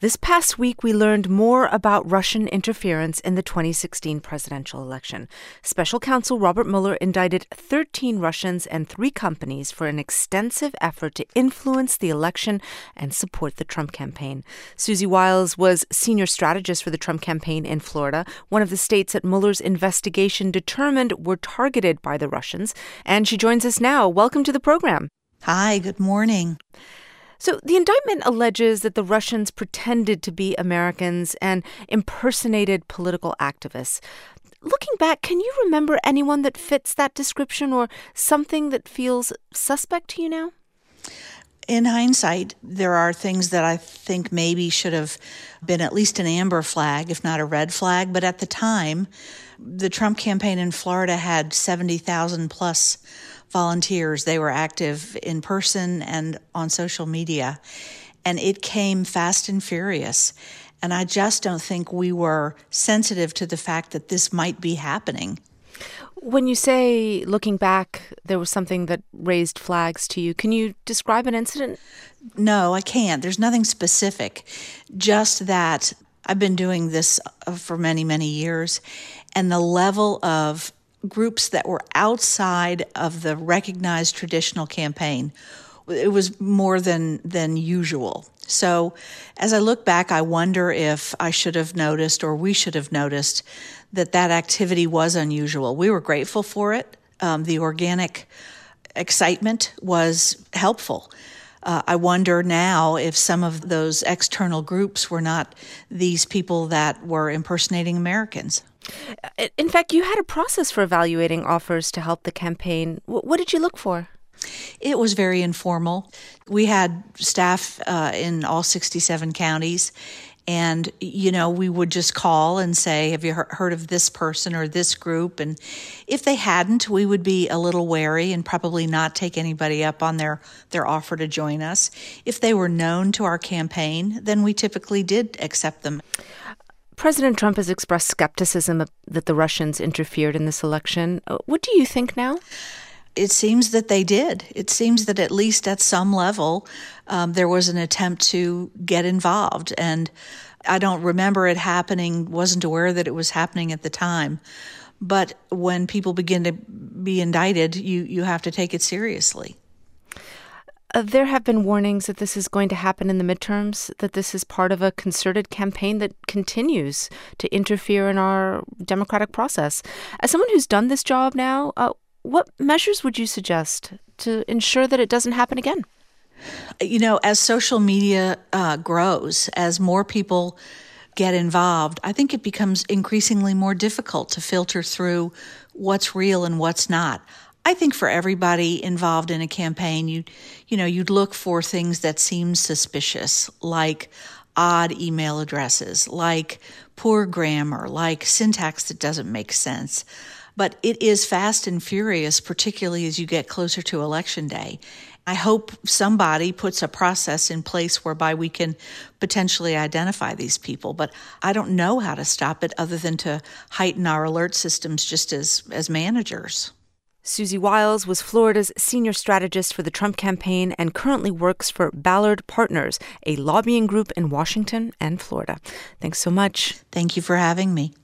This past week, we learned more about Russian interference in the 2016 presidential election. Special counsel Robert Mueller indicted 13 Russians and 3 companies for an extensive effort to influence the election and support the Trump campaign. Susie Wiles was senior strategist for the Trump campaign in Florida, one of the states that Mueller's investigation determined were targeted by the Russians. And she joins us now. Welcome to the program. Hi, good morning. So the indictment alleges that the Russians pretended to be Americans and impersonated political activists. Looking back, can you remember anyone that fits that description or something that feels suspect to you now? In hindsight, there are things that I think maybe should have been at least an amber flag, if not a red flag. But at the time, the Trump campaign in Florida had 70,000 plus volunteers. They were active in person and on social media. And it came fast and furious. And I just don't think we were sensitive to the fact that this might be happening. When you say, looking back, there was something that raised flags to you, can you describe an incident? No, I can't. There's nothing specific. Just that I've been doing this for many, many years, and the level of groups that were outside of the recognized traditional campaign, it was more than usual. So as I look back, I wonder if I should have noticed, or we should have noticed, that activity was unusual. We were grateful for it. The organic excitement was helpful. I wonder now if some of those external groups were not these people that were impersonating Americans. In fact, you had a process for evaluating offers to help the campaign. What did you look for? It was very informal. We had staff in all 67 counties, and, we would just call and say, have you heard of this person or this group? And if they hadn't, we would be a little wary and probably not take anybody up on their offer to join us. If they were known to our campaign, then we typically did accept them. President Trump has expressed skepticism that the Russians interfered in this election. What do you think now? It seems that they did. It seems that at least at some level, there was an attempt to get involved. And I don't remember it happening, wasn't aware that it was happening at the time. But when people begin to be indicted, you have to take it seriously. There have been warnings that this is going to happen in the midterms, that this is part of a concerted campaign that continues to interfere in our democratic process. As someone who's done this job now, what measures would you suggest to ensure that it doesn't happen again? As social media grows, as more people get involved, I think it becomes increasingly more difficult to filter through what's real and what's not. I think for everybody involved in a campaign, you'd look for things that seem suspicious, like odd email addresses, like poor grammar, like syntax that doesn't make sense. But it is fast and furious, particularly as you get closer to Election Day. I hope somebody puts a process in place whereby we can potentially identify these people, but I don't know how to stop it other than to heighten our alert systems just as managers. Susie Wiles was Florida's senior strategist for the Trump campaign and currently works for Ballard Partners, a lobbying group in Washington and Florida. Thanks so much. Thank you for having me.